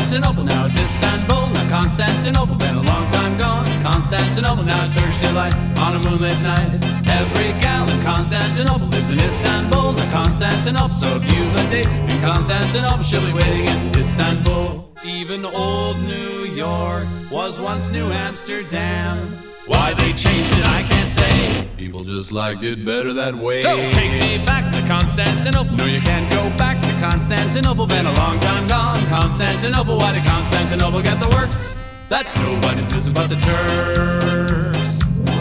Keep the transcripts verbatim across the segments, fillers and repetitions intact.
Constantinople, now it's Istanbul. Now Constantinople, been a long time gone. Constantinople, now it's Turkish delight on a moonlit night. Every gal in Constantinople lives in Istanbul. Now Constantinople, so if you've a date in Constantinople, she'll be waiting in Istanbul. Even old New York was once New Amsterdam. Why they changed it, I can't say. People just liked it better that way. So take me back to Constantinople. No, you can't go back to Constantinople. Been a long time gone. Constantinople, why did Constantinople get the works? That's nobody's business but the Turks.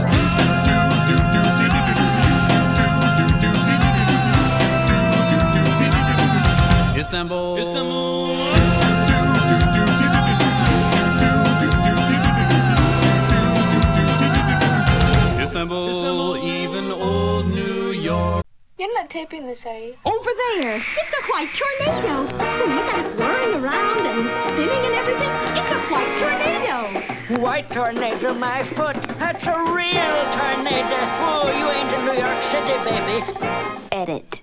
Istanbul, Istanbul. Istanbul, Istanbul, even old New York. You're not taping this, are you? Over there. It's a white tornado. And look at it whirling around and spinning and everything. It's a white tornado. White tornado, my foot. That's a real tornado. Oh, you ain't in New York City, baby. Edit.